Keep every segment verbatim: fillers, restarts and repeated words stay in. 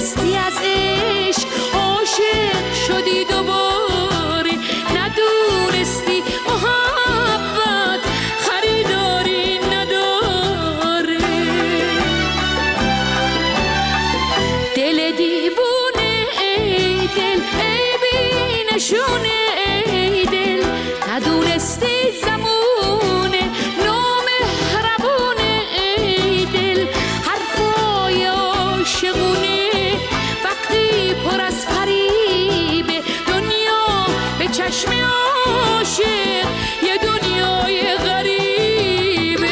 شکستی از عشق عاشق شدی دوباره ندونستی محبت خریداری نداره دل دیوونه ای دل ای بی نشونه ای دل ندونستی زمونه نامهربونه ای دل حرفای عاشقونه وقتی پر از فریب دنیا به چشم عاشق یه دنیای غریبه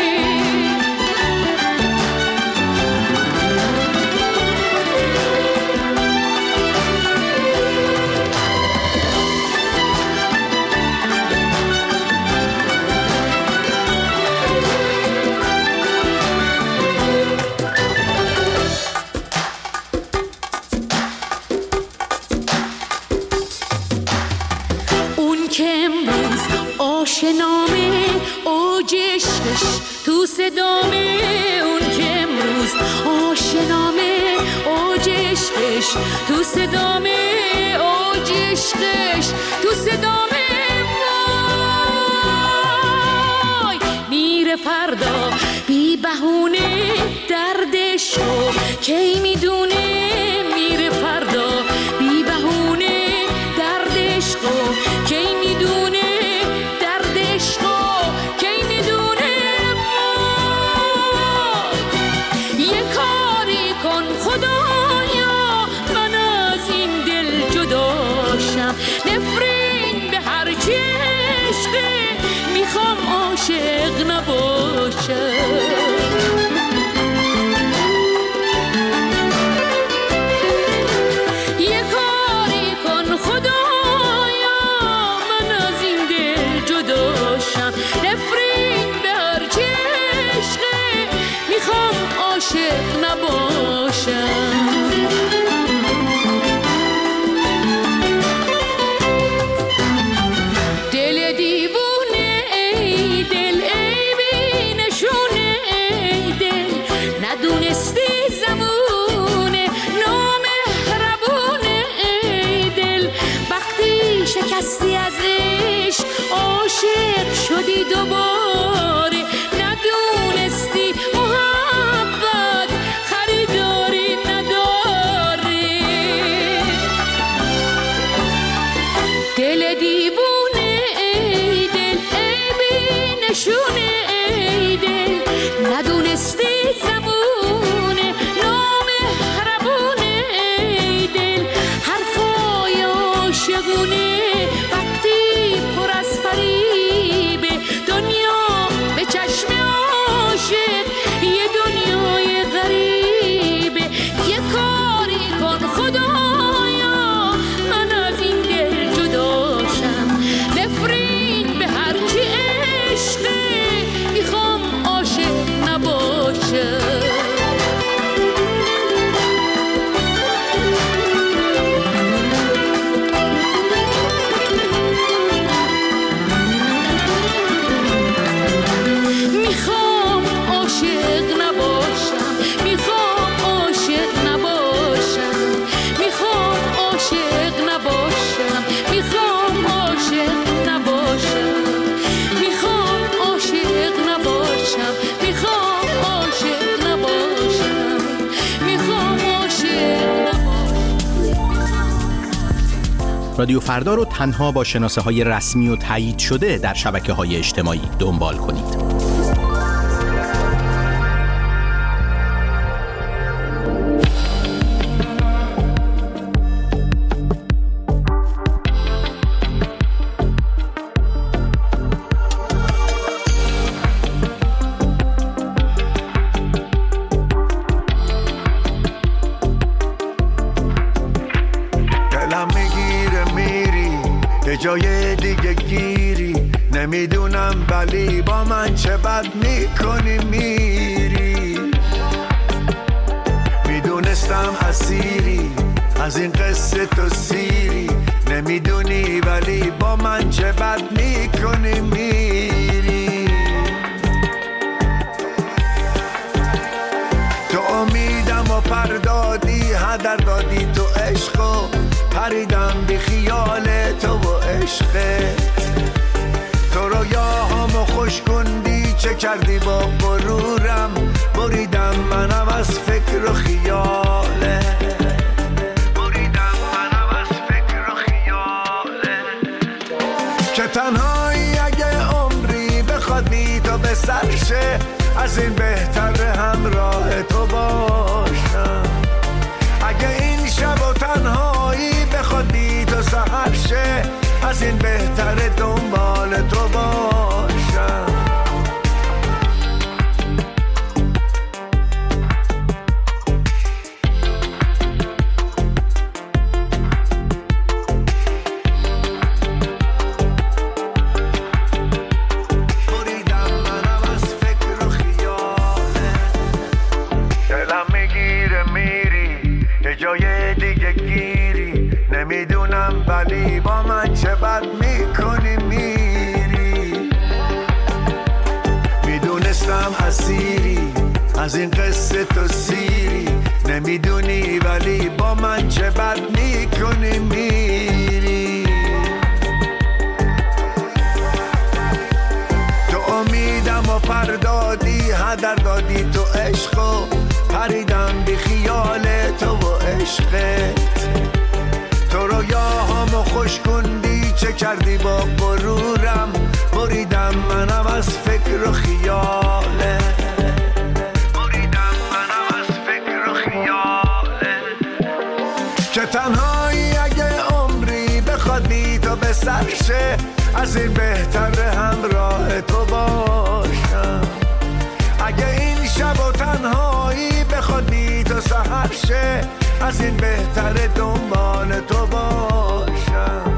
اون که امروز آشنامه اوج عشقش تو صدامه اون که امروز آشنامه اوج عشقش تو صدامه اوج عشقش تو صدامه وای میره فردا بی بهونه دردشو کی میدونه میره فردا بی بهونه دردشو کی میدونه دردشو کی میدونه یه کاری کن خدایا من از این دل جداشم نفرین به هر چی عشقه میخوام عاشق نباشم نفرین به هر چی عشقه میخوام عاشق نباشم دل دیوونه ای دل ای بی نشونه ای دل ندونستی زمونه نامهربونه ای دل وقتی شکستی از عشق عاشق شدی دوباره ندونستی محبت خریداری نداره دل دیوونه ای دل ای بی نشونه ای دل ندونستی زمونه نامهربونه ای دل حرفای عاشقونه وقتی پر از فریب دنیا به چشم عاشق یه دنیای غریبه یه کاری کن خدایا من از این دل جداشم نفرین به هر چی عشقه میخوام عاشق نباشم رادیو فردا رو تنها با شناسه های رسمی و تایید شده در شبکه های اجتماعی دنبال کنید. جای دیگه گیری نمیدونم ولی با من چه بد میکنی میری میدونستم اسیری از این قصه تو سیری نمیدونی ولی با من چه بد میکنی میری تو امیدم و پردادی هدف پریدم بی خیال تو و عشقت. تو رویاهامو خوش کندی، چه کردی با غرورم، بریدم منم از فکر و خیاله، بریدم منم از فکر و خیاله. که تنهایی اگه عمری بخواد بی تو به سرشه، از این بهتر همراه تو باشم. اگه این شب و تنهایی بخواد بی تو سحر شه، از این بهتر دنبال تو باشم. بریدم منم از فکر و خیاله، دلم میگیره میری یه جای دیگه گیری، نمیدونم ولی با من چه بد میکنی میری. میدونستم اسیری از این قصه تو سیری، نمیدونی ولی با من چه بد میکنی میری. تو امیدم و پردادی، هدر دادی تو عشقو، پریدم بی خیال تو و عشقت. تو رویاهامو خوش کندی، چه کردی با غرورم، بریدم منم از فکر و خیاله، بریدم منم از فکر و خیاله. که تنهایی اگه عمری بخواد بی تو به سر شه، از این بهتر همراه تو باشم. اگه این شب و تنهایی بخواد بی تو سحر شه، از این بهتر دنبال تو باشم.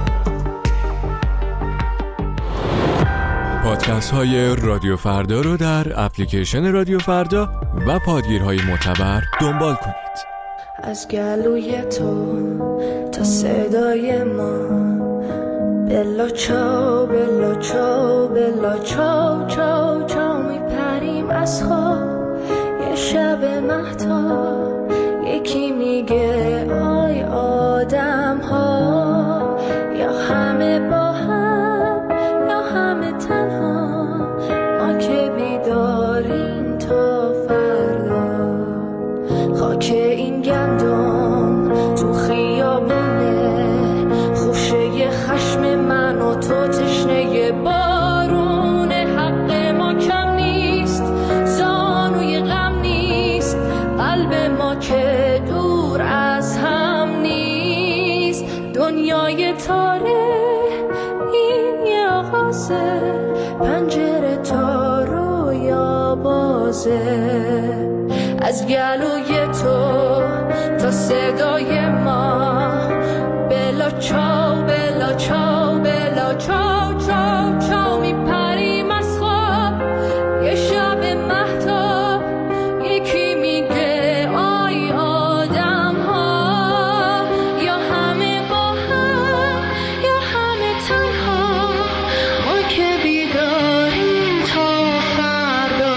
پادکست های رادیو فردا رو در اپلیکیشن رادیو فردا و پادگیرهای معتبر دنبال کنید. از گلوی تو تا صدای ما، بلا چاو بلا چاو بلا چاو چاو چاو میپریم از خواب. یه شب مهتاب یکی میگه آی آدم ها، یا همه با هم یا همه تنها، ما که بیداریم تا فردا. خاک این گندم تو خیابونه، خوشه خشم من و تو تشنه بارونه. حق ما کم نیست، زانوی غم نیست، قلب ما که دور از هم نیست. دنیای تاره این یه آغازه، پنجره تا رویا بازه. از گلوی تو تا صدای ما، بلا چاو بلا چاو بلا چاو چاو چاو میپریم از خواب. یه شب مهتاب یکی میگه آی آدم ها، یا همه با هم یا همه تنها، ما که بیداریم تا فردا.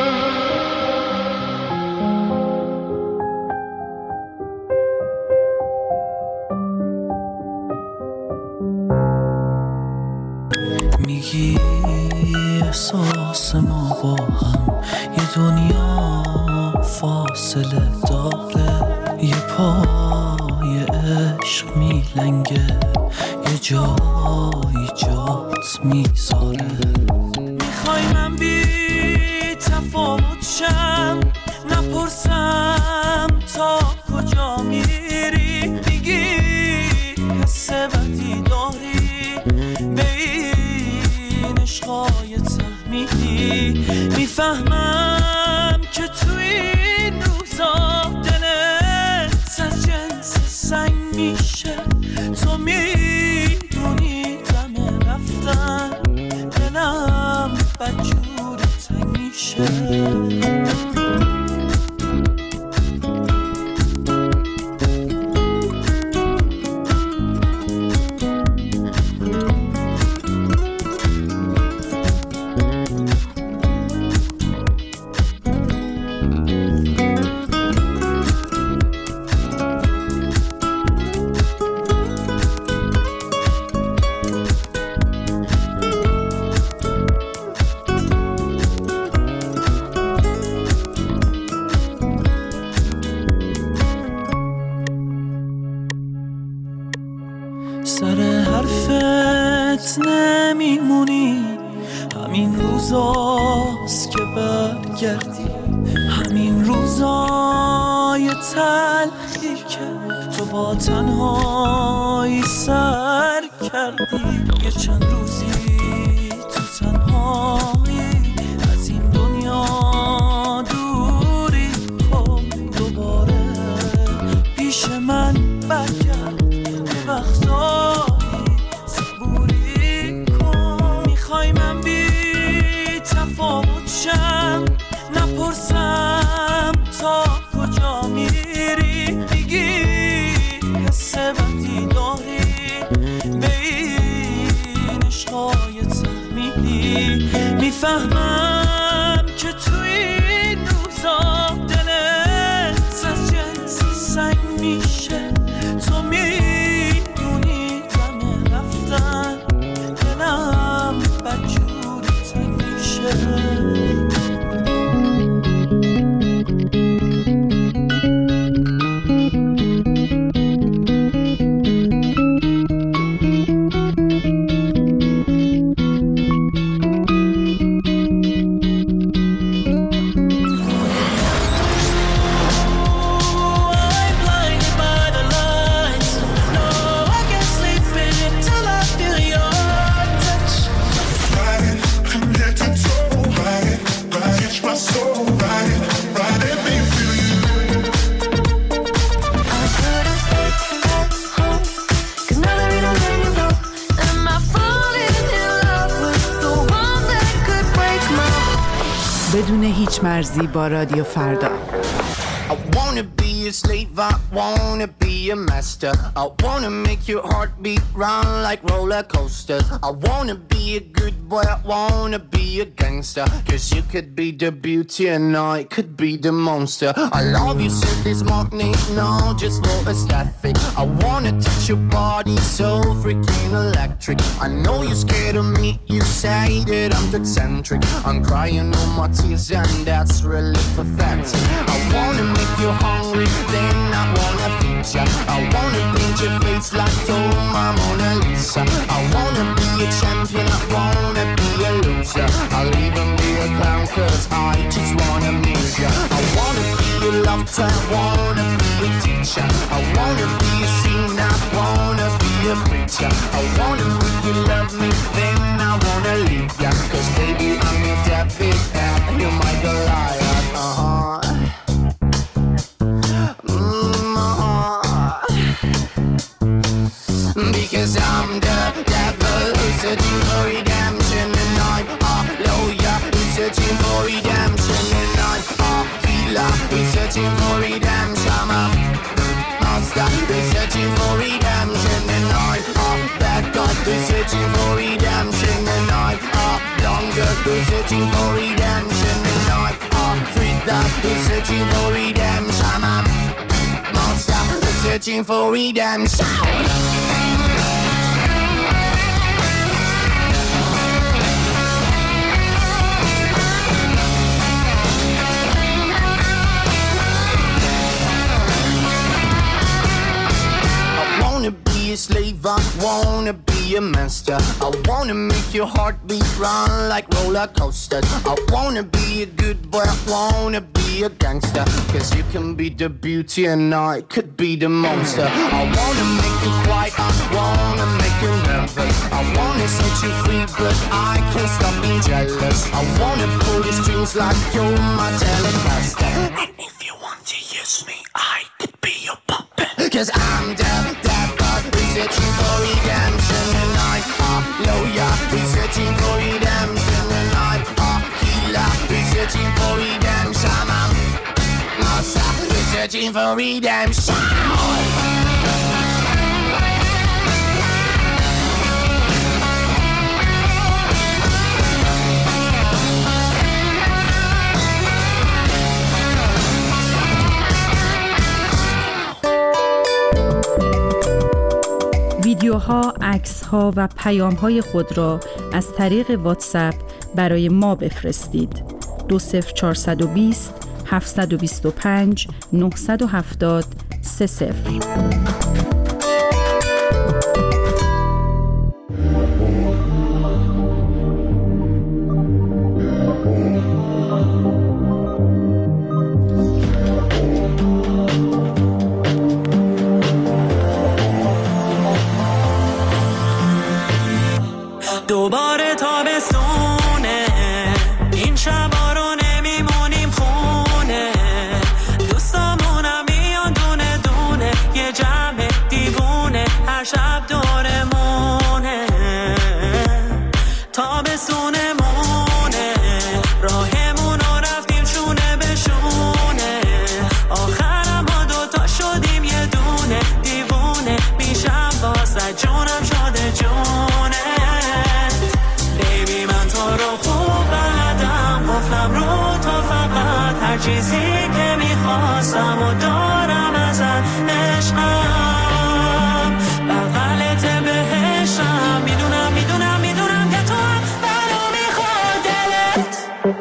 میگی احساس ما با هم یه دنیا فاصله داره، یه پای عشق میلنگه، یه جایی جات میذاره. میخوای من بی تفاوت شم، نپرسم تا کجا میری، میگی حس بدی داری، به این عشقای تحمیلی میفهمم که توی این روزا دلت از جنس سنگ میشه. تو میدونی دم رفتن دلم بدجور تنگ میشه. روزاست که برگردی، همین روزای تلخی که تو با تنهایی سر کردی. یه چند روزی تو تنهایی از این دنیا دوری کن، دوباره پیش من برگرد، به وقتایی صبوری کن. میخوای من بی تفاوت شم، نپرسم تا کجا میری، میگی حس بدی داری به این عشقای تحمیلی. میفهمم که توی این روزا دلت از جنس سنگ میشه، تو میدونی دم رفتن دلم بدجوری تنگ میشه. بدون هیچ مرزی با رادیو فردا. I wanna be a slave, I wanna be a master. I wanna make your heart beat round like roller coasters. I wanna be a good boy, I wanna be a gangster. Cause you could be the beauty and I could be the monster. I love you since this morning, no, just for aesthetic. I wanna touch your body so freaking electric. I know you're scared of me, you say that I'm too eccentric. I'm crying all my tears and that's really pathetic. I wanna make you hungry, then I wanna feed ya. I wanna paint your face like oh my Mona Lisa. I wanna be a champion, I wanna be a loser. I'll even be a clown cause I just wanna meet ya. I wanna be a lover, I wanna be a teacher. I wanna be a singer, I wanna be a preacher. I wanna make you love me, then I wanna leave ya. Cause baby I'm your David, you're my Goliath. Uh-huh. Because I'm the devil who's searching for redemption, and I'm a lawyer who's searching for redemption, and I'm a healer who's searching for redemption. I'm a master who's searching for redemption, and I'm a bad guy who's searching for redemption, and I'm a longer who's searching for redemption, and I'm a thriller who's searching for redemption. I'm a monster who's searching for redemption. A slave, I wanna be a master. I wanna make your heart beat round like roller coasters. I wanna be a good boy, I wanna be a gangster. Cause you can be the beauty and I could be the monster. I wanna make you quiet, I wanna make you nervous. I wanna set you free but I can't stop being jealous. I wanna pull your strings like you're my telecaster. And if you want to use me, I could be your puppet. Cause I'm the devil who's searching for redemption, and I'm a lawyer who's searching for redemption, and I'm a healer who's searching for redemption. I'm a master who's searching for redemption. ویدیوها، عکس‌ها و پیام‌های خود را از طریق واتساپ برای ما بفرستید. دو صفر چهارصد و بیست هفتصد و بیست و پنج نهصد و هفتاد سه صفر. چیزی که میخواستم و دارم ازت عشقم بغلت بهشم میدونم میدونم میدونم که تو هم منو میخواد دلت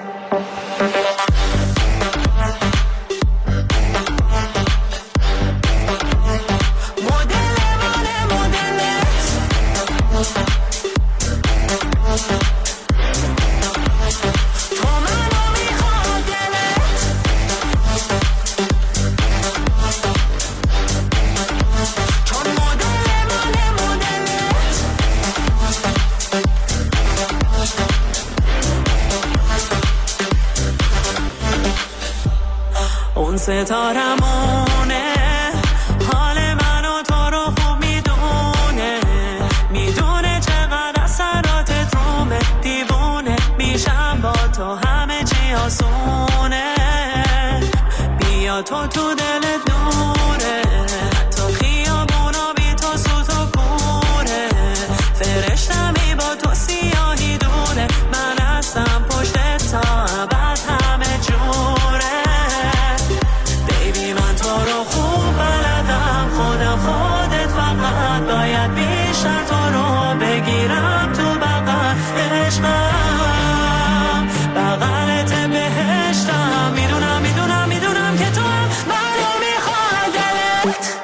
ستارمونه حال من و تو رو خوب میدونه میدونه چقدر اثراتت رومه دیوونه میشم با تو همه چی آسونه بیا تو تو دلت نوره تو خیابونا بی تو سوت و کوره فرشتمی با تو سیاهی دوره من هستم پشت تا ابد همه جوره رو خوب بلدم خودم خودت فقط باید بیشتر تو رو بگیرم تو بغل عشقم بغلت بهشتم میدونم میدونم میدونم که تو هم منو میخواد دلت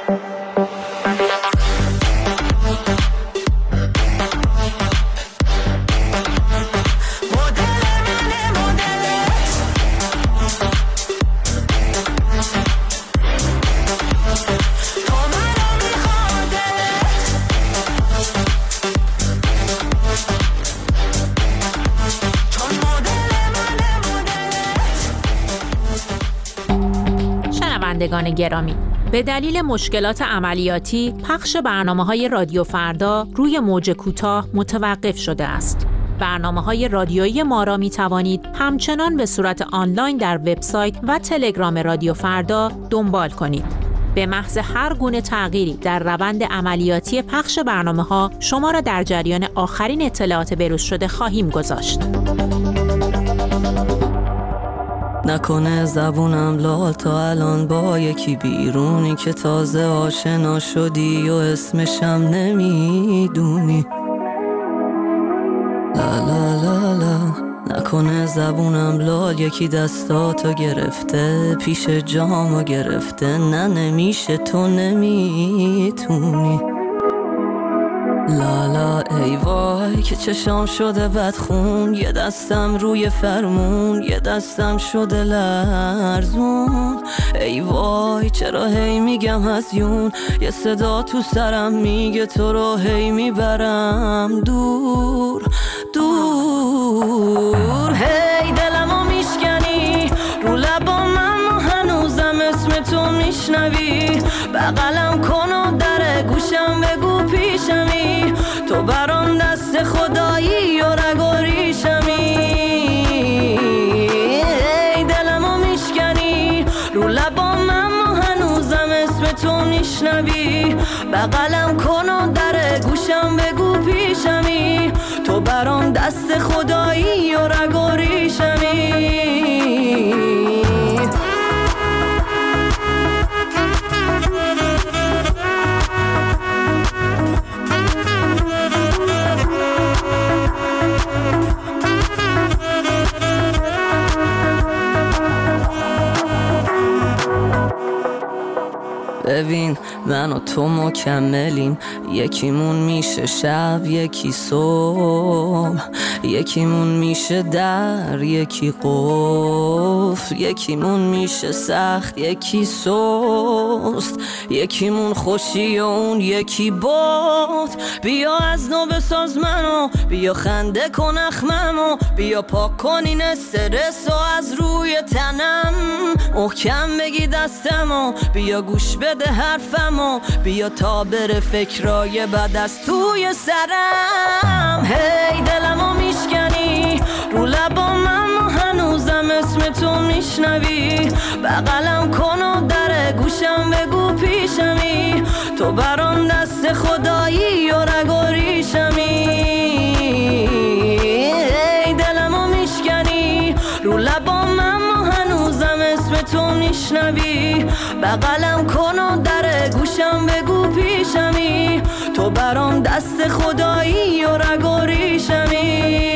شنوندگان گرامی، به دلیل مشکلات عملیاتی پخش برنامه‌های رادیو فردا روی موج کوتاه متوقف شده است. برنامه‌های رادیویی ما را می‌توانید همچنان به صورت آنلاین در وبسایت و تلگرام رادیو فردا دنبال کنید. به محض هر گونه تغییری در روند عملیاتی پخش برنامه‌ها شما را در جریان آخرین اطلاعات بروز شده خواهیم گذاشت. نکنه زبونم لال تا الان با یکی بیرونی که تازه آشنا شدی و اسمشم نمیدونی. لا لا لا لا نکنه زبونم لال یکی دستاتو گرفته پیش جامو گرفته نه نمیشه تو نمیتونی. لالا ای وای که چشام شده بدخون یه دستم روی فرمون یه دستم شده لرزون. ای وای چرا هی میگم هزیون یه صدا تو سرم میگه تو رو هی میبرم دور دور. هی دلمو میشکنی رو لبام اما هنوزم اسم تو میشنوی بغلم کن و در گوشم بگو پیشمی تو برام دست خدایی و رگ و ریشمی. ای دلمو میشکنی رو لبام اما هنوزم اسم تو میشنوی بغلم کن و در گوشم بگو پیشمی تو برام دست خدایی و رگ و ریشمی. ببین من و تو مکملیم یکیمون میشه شب یکی صبح یکیمون میشه در یکی قفل یکیمون میشه سخت یکی سست یکیمون خوشی و اون یکی باد. بیا از نو بساز منو بیا خنده کن اخممو بیا پاک کن این استرس و از روی تنم محکم بگی دستمو بیا گوش بده حرفمو بیا تا بره فکرای بد از توی سرم. هی دلمو میشکنی رو لبام اما هنوزم اسم تو میشنوی بغلم کن و در گوشم بگو پیشمی تو برام دست خدایی و رگ و ریشمی. هی دلمو میشکنی رو لبام اما هنوزم اسم تو میشنوی، بغلم کن و در گوشم بگو پیشمی، تو برام دست خدایی و رگ و ریشمی.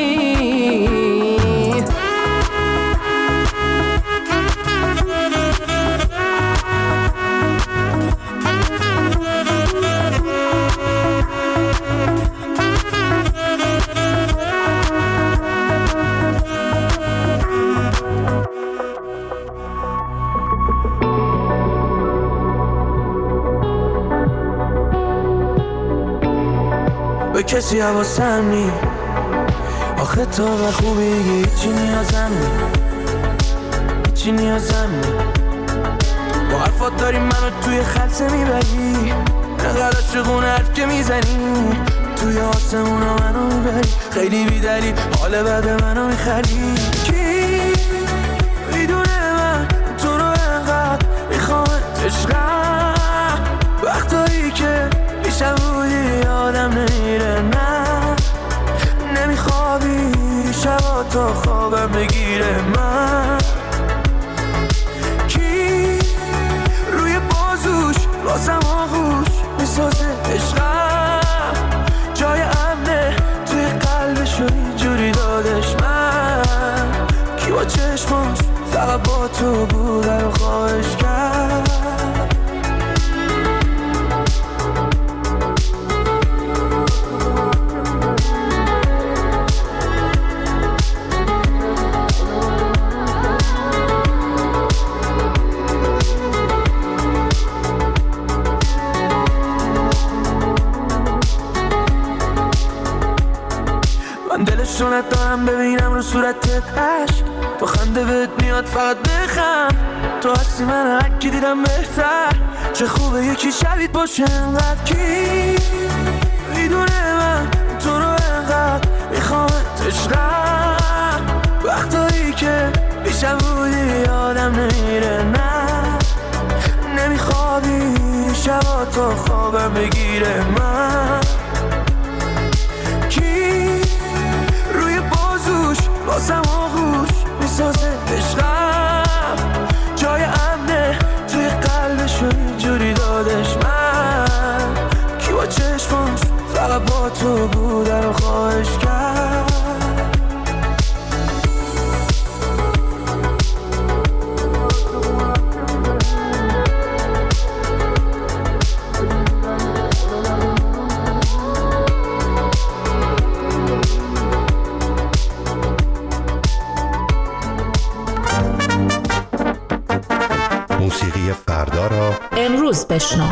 به کسی حواسم نی، آخه تو و خوبی هیچی نیازم نی، هیچی نیازم نی. با حرفات داری منو توی خلصه میبری، نقدر عاشقونه حرف که میزنی، توی آسمونا منو میبری، خیلی بیدلی حال بعد منو میخری. کی میدونه من تو رو انقدر میخوامت عشقم، وقتایی که پیشم بودی آدم نمیره، نه نمیخوابی شبا تا خوابم بگیره. من کی روی بازوش واسم آغوش میسازه عشقم، جای امنه توی قلبش و اینجوری دادش. من کی با چشماش فقط با تو بوده رو خواهش کرد. دلشونت دارم ببینم رو صورتت عشق، تو خنده بهت میاد فقط بخند، تو هستی من هرکی دیدم بهتر، چه خوبه یکی شبیت باشه انقدر. کی میدونه من تو رو انقدر میخوامت عشقم، وقتایی که پیشم بودی آدم نمیره، نه نمیخوابی شبا تا خوابم بگیره. من واسم آغوش میسازه عشقم، جای امنه توی قلبش و اینجوری دادش. من کی با چشماش فقط با تو بوده رو خواهش کرد. موسیقی فردا را امروز بشنو.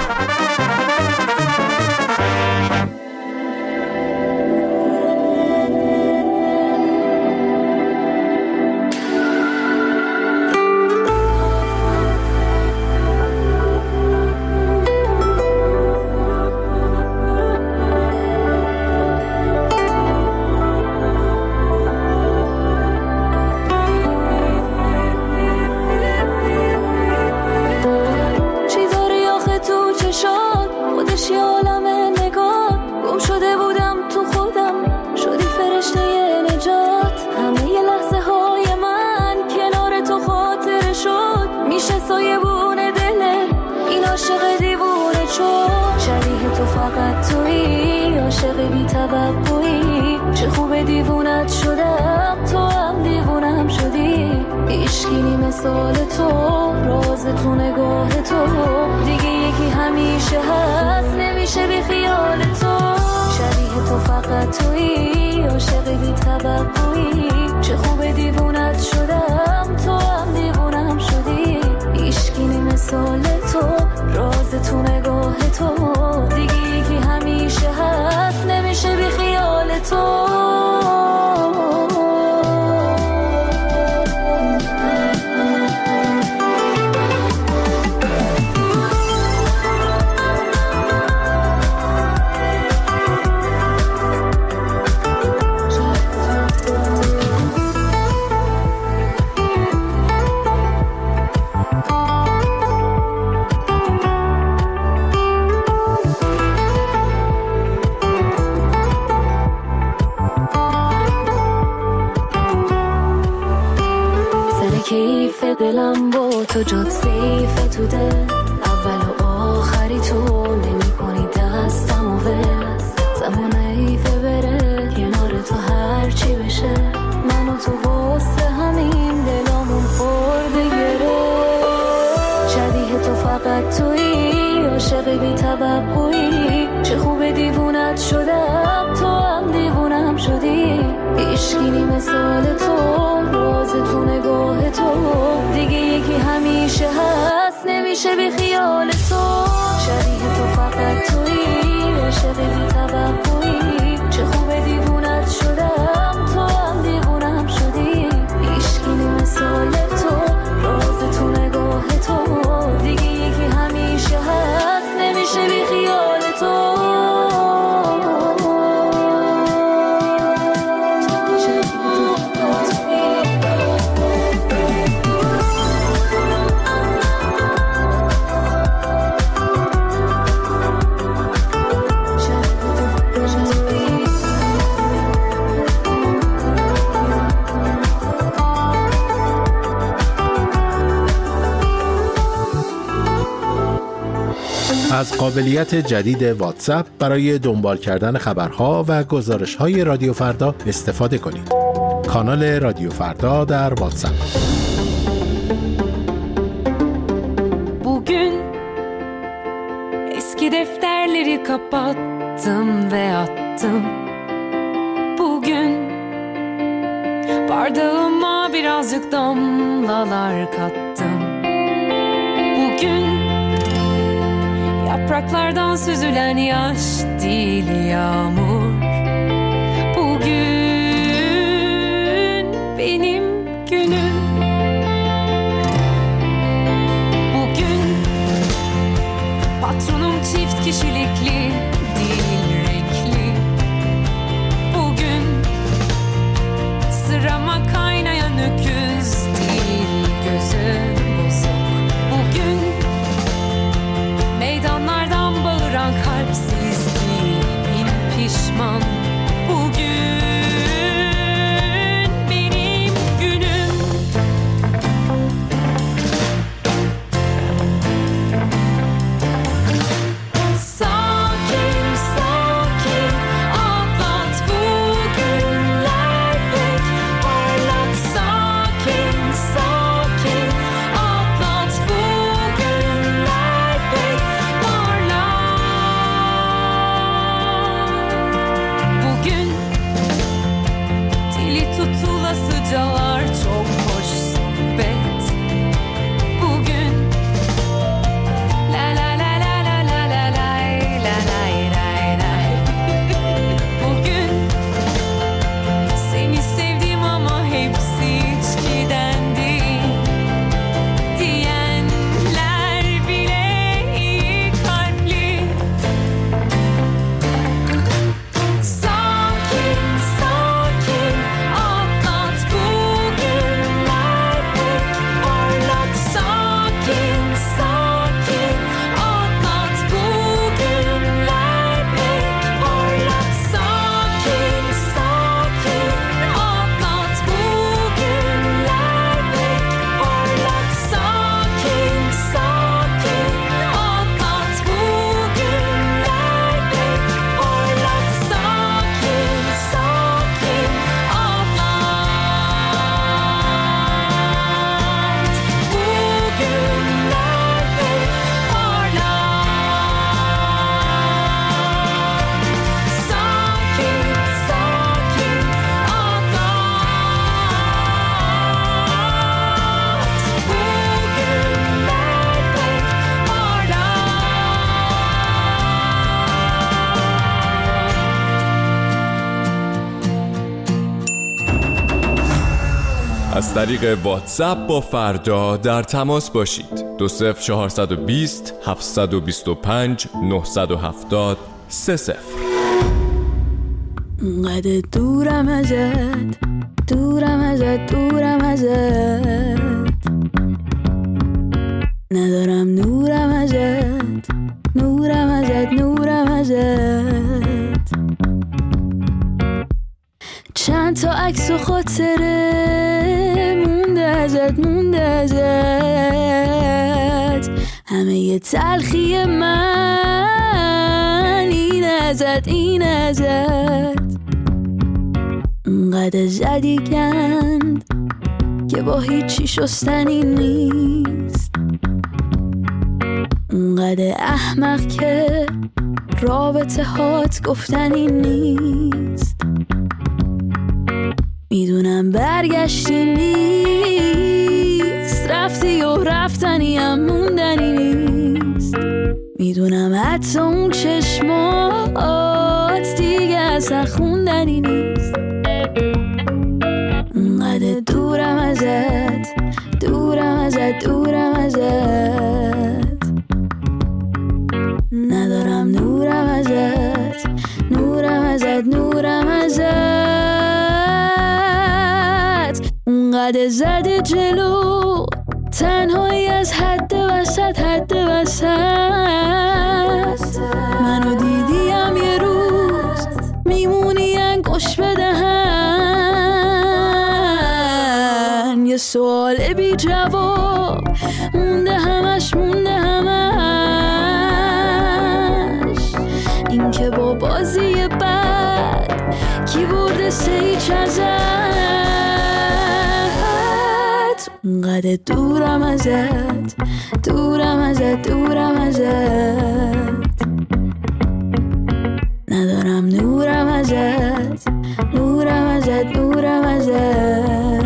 کیف دلم با تو جات سیف تو دل، اول و آخری تو نمی کنی دستم و ول، زمان ایفه بره کنار تو هر چی بشه، من و تو واسه همین دلامون خورده گره، شبیه تو فقط تویی، عاشق بی توقعی، چه خوب دیوونت شدم تو هم دیوونم شدی، عشقی مثال تو، راز تو نگاه تو، دیگه یکی همیشه هست نمیشه بی خیال تو، شبیه تو فقط تویی، عاشق بی توقعی، چه خوب دیوونت شدم تو هم دیوونم شدی، عشقی مثال تو، راز تو نگاه تو، دیگه یکی همیشه هست نمیشه بی خیال تو. از قابلیت جدید واتساپ برای دنبال کردن خبرها و گزارش‌های رادیو فردا استفاده کنید. کانال رادیو فردا در واتساپ. Bugün eski defterleri kapattım ve attım. Bugün bardağıma birazcık damlalar kattım. Bugün yapraklardan süzülen yaş değil yağmur. Bugün benim günüm. Bugün patronum çift kişilikli değil renkli. Bugün sırama kaynayan öküz değil gözü bozuk. Bugün meydanlardan bağıran kalpsiz değilim pişman. Bugün benim günüm. Sakin sakin atlat bugünler pek parlak. Sakin sakin atlat bugünler pek bugün dili tutulasıcalar çok hoş sohbet. Bugün la la la la la la la lay la lay lay lay. Bugün seni sevdim ama hepsi içkiden değil diyenler bile iyi kalpli. Sakin sakin atlat bugünler pek parlak. Sakin sakin atlat bugünler pek parlak. Sakin sakin atlat bugünler pek parlak. Sakin sakin atlat bugünler pek parlak. Sakin sakin atlat bugünler pek parlak. Sakin sakin از طریق واتساپ با فردا در تماس باشید. دو صفر چهارصد و بیست هفتصد و بیست و پنج نهصد و هفتاد سه صفر. انقدر دورم ازت، دورم ازت، دورم ازت، ندارم نورم ازت، نورم ازت، نورم ازت. چند تا عکس و خاطره مونده از ازت مونده ازت، همه ی تلخی من این ازت این ازت. اونقدر زدی گند که با هیچی شستنی نیست، اونقدر احمق که رابطه هات گفتنی نیست. میدونم برگشتی نیست، رفتی و رفتنی هم موندنی نیست. میدونم حتی اون چشمات دیگه اصلا خوندنی نیست. اونقدر دورم ازت دورم ازت دورم ازت، ندارم نورم ازت نورم ازت نورم ازت. اونقدر زده جلو تنهایی از حد وسط حد وسط. منو دیدیم یه روز میمونی انگوش بدهن، یه سوال بی جواب مونده همش مونده همش. این که با بازی بد کی برده سیچ ازت. اونقدر دورم ازت دورم ازت دورم ازت، ندارم نورم ازت نورم ازت نورم ازت.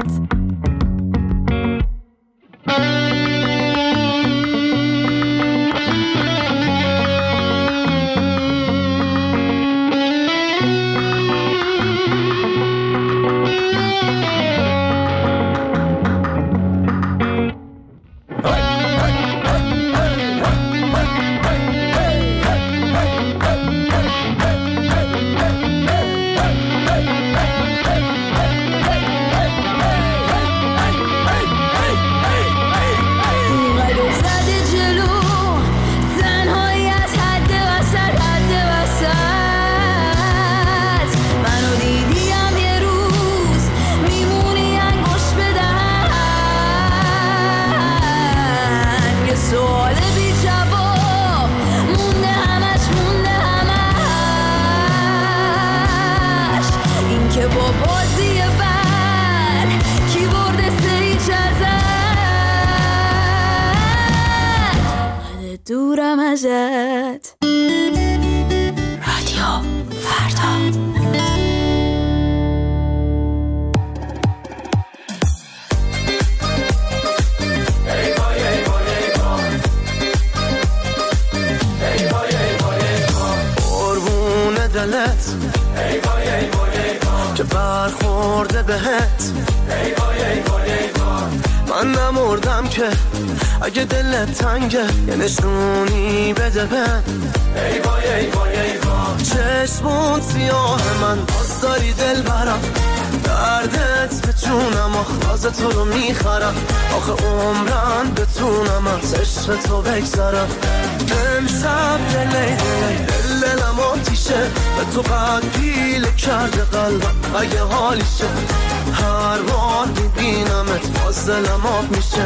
دورم ازت. رادیو فردا. قربون دلت که برخورده بهت، من نمردم که اگه دلت تنگه یه نشونی بده بهم. ای وای ای وای ای وای، چشمون سیاه من باز داری دل برم، دردت به جونم آخراز تو رو میخرم. آخه عمرن بتونم از عشق تو بگذرم. امشب دلی دلی دل دلم آتیشه، به تو قد پیله کرده قلبم اگه حالیشه. هر بار میبینمت باز دلم آب میشه.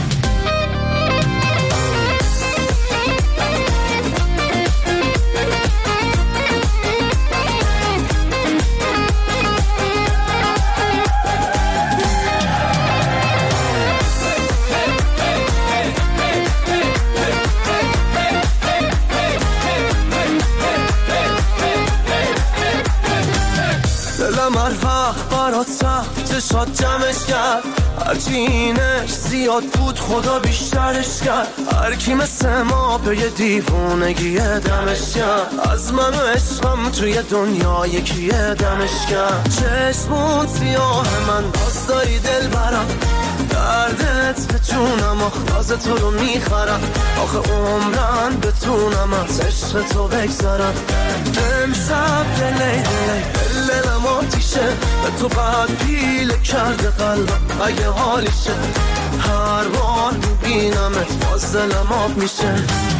دلم هر وقت برات سفت شاد جمعش کرد، هرچی اینش زیاد بود خدا بیشترش کرد. هر کی مثل ما به یه دیوونگی دمش کرد، از من و عشقم توی دنیا یکی دمش کرد. چشمون سیاه من باز داری دل برم، دردت به جونم آخراز تو رو میخرم. آخه عمرن بتونم از عشق تو بگذرم. امشب دلی دلی دل دلم آتیشه، به تو قد پیله کرده قلبم اگه حالیشه. هر بار میبینمت باز دلم آب میشه.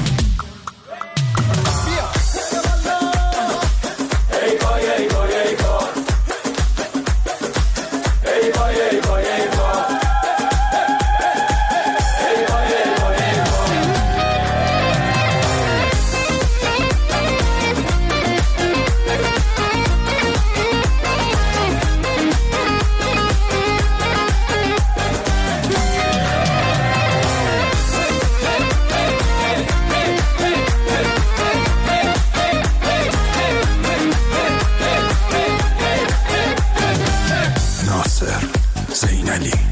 ای وای ای وای ای وای، ای وای ای وای ای وای.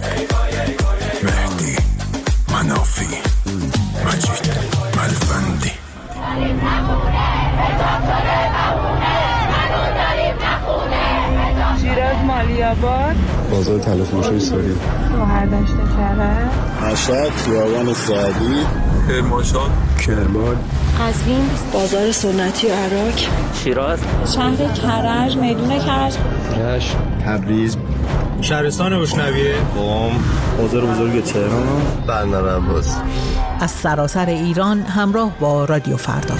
مهدی منافی مجید ملوندی شیراز مالیاباد بازار تلافروشی سوری شهردشت کرج مشهد خیابان سعدی کرمانشاه کرمان قزوین بازار سنتی عراق شیراز شهر کرج میدون کرج رشت تبریز شهرستان روشنویه قم بازار بزرگ تهران بندر عباس. از سراسر ایران همراه با رادیو فردا.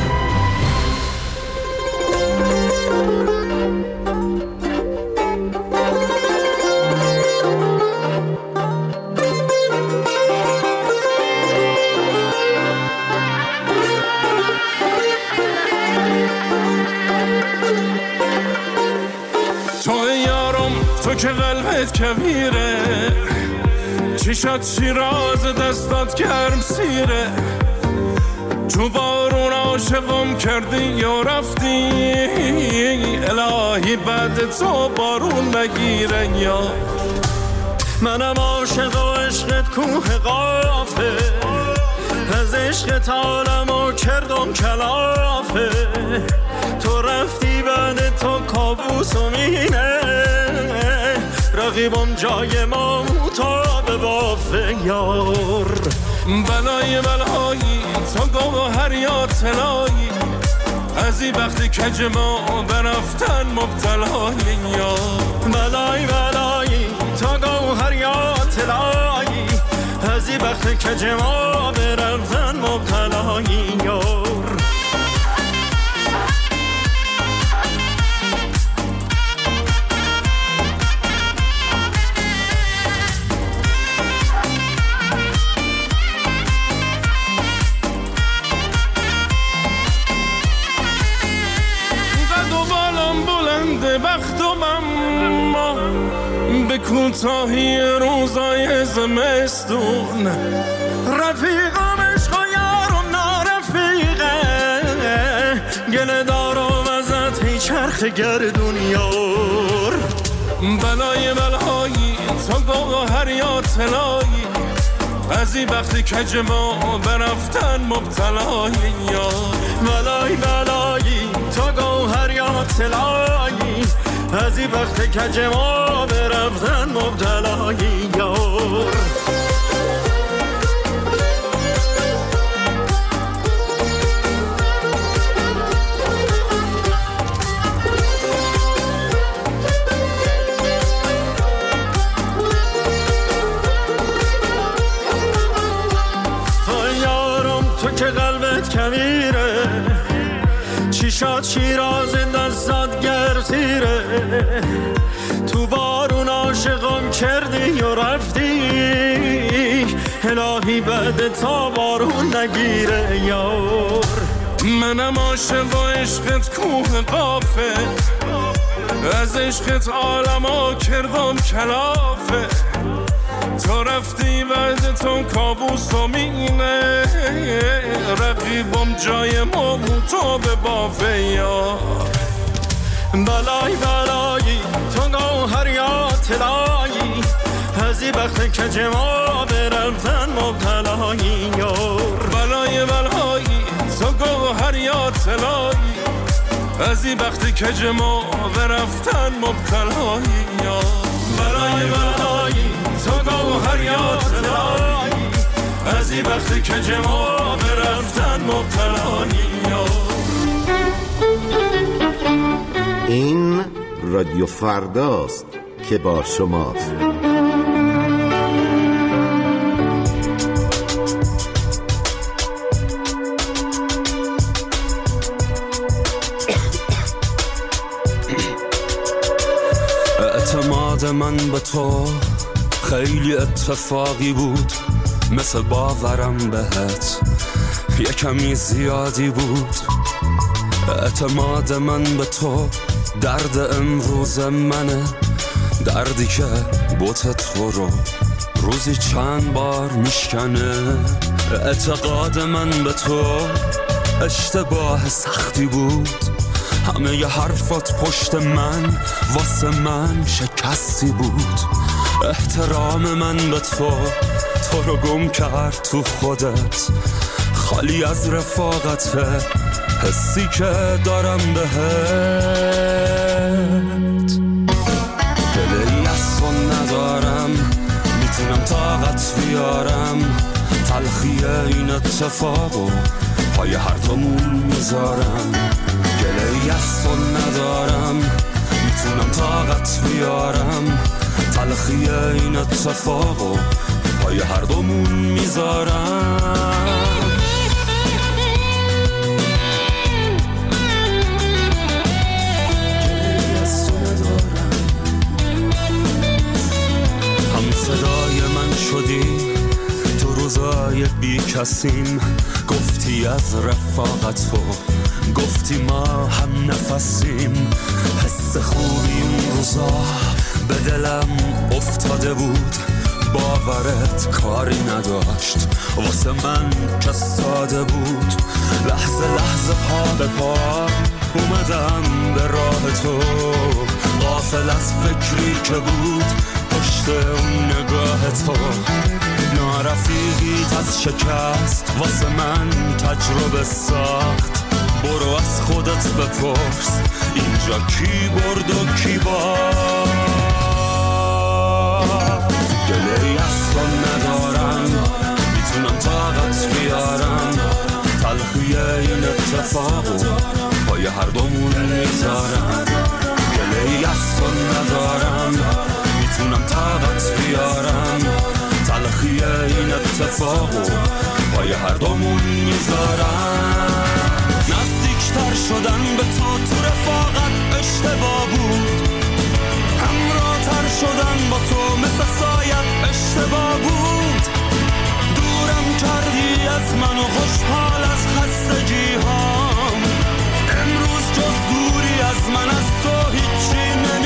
تو که قلبت کبیره چشات شیراز دستات گرم سیره تو بارون عاشقم کردی یا رفتی الهی بعد تو بارون نگیره یا منم عاشق و عشقت کوه قافه از عشقت عالمو کردم کلافه تو رفتی بعد تو کابوس و مینه رقیبم جای ما مطابه بافه یار بلای بلایی تو گوهر یا طلایی از این وقتی کج ما برفتن مبتلای یار بلای بلایی تو گوهر یا طلایی از این وقتی کج ما برفتن مبتلای یار بختم اما به کوتاهی روزای زمستون رفیقم عشق و یارم نارفیقه گله دارم ازت هی چرخ گردون یار بلای بلایی تو گوهر یا طلایی از این وقتی کج ما برفتن مبتلای یار بلای بلایی تو گوهر یا طلایی از این وقت کج ما برفتن مبتلای یار تو یارم تو که قلبت کبیره چیشات شیراز دستات گرسیره تو بارون عاشقم کردی و رفتی الهی بعد تا بارون نگیره یار منم عاشق و عشقت کوه قافه از عشقت عالمو کردم کلافه تو رفتی بعد تو کابوس و مینه رقیبم جای ما تو به بافه یار بلای بلایی تو گوهر یا طلایی از این وقت کج ما برفتن مبتلایی یار بلای بلایی تو گوهر یا طلایی از این وقت کج ما برفتن مبتلایی یار بلای بلایی تو گوهر یا طلایی از این وقت کج ما برفتن مبتلایی یار این رادیو فرداست که با شماست. اعتماد من به تو خیلی اتفاقی بود مثل باورم بهت یه کمی زیادی بود اعتماد من به تو درد امروز منه دردی که بوت تو رو روزی چند بار میشکنه اعتقاد من به تو اشتباه سختی بود همه ی حرفات پشت من واسه من شکستی بود احترام من به تو تو رو گم کرد تو خودت، خالی از رفاقته حسی که دارم بهت. دلی از تو ندارم میتونم طاقت بیارم، تلخی این اتفاقو پای هر دومون میذارم. گله‌ای از تو ندارم میتونم طاقت بیارم، تلخی این اتفاقو پای هر دومون میذارم. هم صدای من شدی تو روزای بی کسیم، گفتی از رفاقت تو، گفتی ما هم نفسیم. حس خوبی اون روزا به دلم افتاده بود، باورت کاری نداشت واسه من که ساده بود. لحظه لحظه پا به پا اومدم به راه تو، غافل از فکری که بود پشت اون نگاه تو. نارفیقیت از شکست واسه من تجربه ساخت، برو از خودت بپرس اینجا کی برد و کی باخت. گله‌ای از تو ندارم میتونم طاقت بیارم، تلخی این اتفاقو پای هر دومون میذارم. گله‌ای از تو ندارم میتونم طاقت بیارم، تلخی این اتفاقو پای هر دومون میذارم. نزدیکتر شدن به تو تو رفاقت اشتباه بود، همراه‌تر شدن با تو مثل سایت اشتباه بود. دورم کردی از من و خوشحال از خستگی هام، امروز جز دوری از من از تو هیچی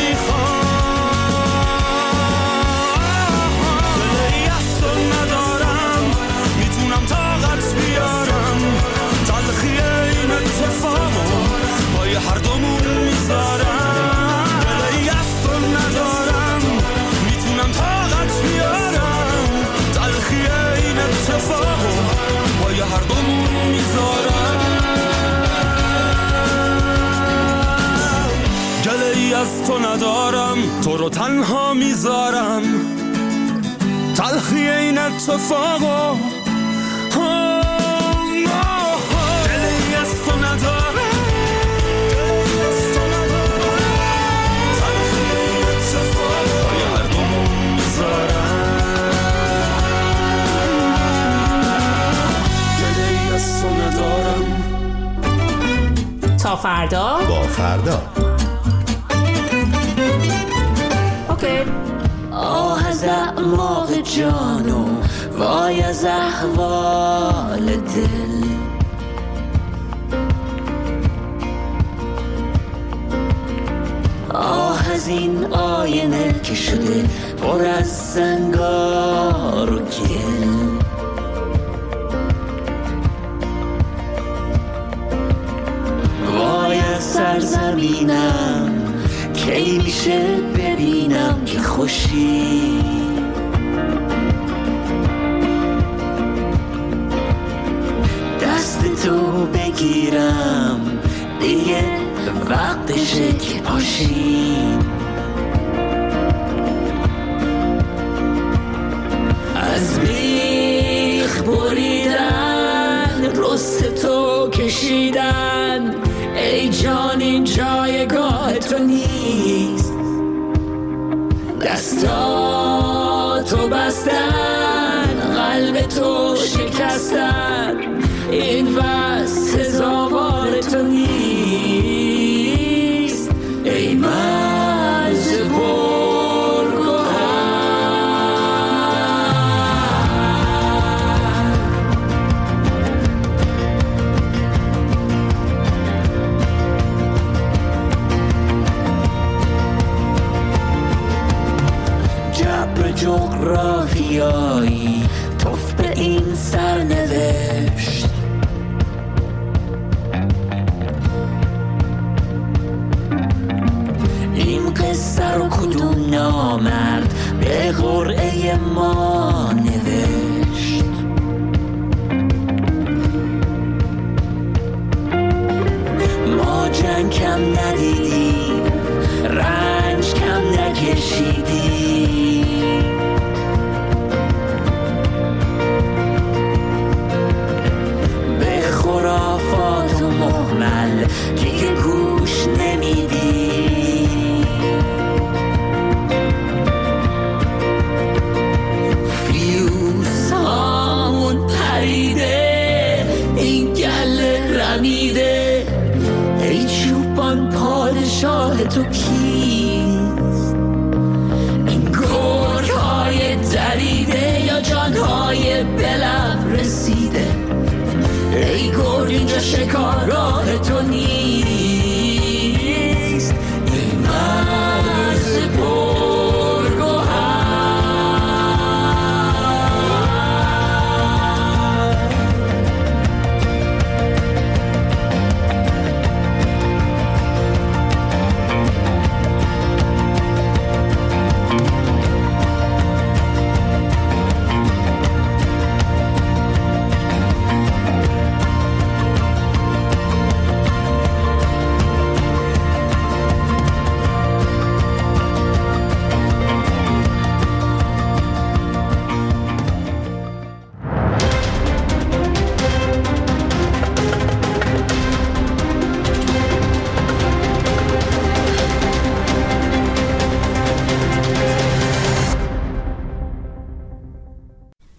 نمیخوام. دلی از تو ندارم میتونم طاقت بیارم، تلخی این اتفاقو پای هر دومون میذارم. دلی از تو ندارم میتونم طاقت بیارم، تلخی این اتفاقو پای هر دومون میذارم. گله‌ای از تو ندارم تو رو تنها میذارم، تلخی این اتفاقو گله‌ای از تو ندارم. تا فردا با فردا. اوکی. آه از اعماق جانو وای از احوال دل، آه از این آینه که شده پر از زنگار و گل. وای از سرزمینم کی میشه ببینم که خوشی، دست تو بگیرم دیگه وقتشه که پاشی. از بیخ بریدن رست تو کشیدن، ای جان این جایگاه تو نیست. دستاتو بستن قلب تو شکستن، این بس سزاوار تو نیست. ای مرز پرگوهر جبر جغرافیایی توف به این سرنوشت، ما نوشت. ما جنگ کم ندیدیم، رنج کم نکشیدیم، به خرافات و مهمل دیگه گوش نمیدیم. فیوز هامون پریده، این گله رمیده، ای چوبان پادشاه تو کیست؟ این گرگ های دریده یا جان های بلب رسیده؟ ای گرگ اینجا شکارگاه تو نیست.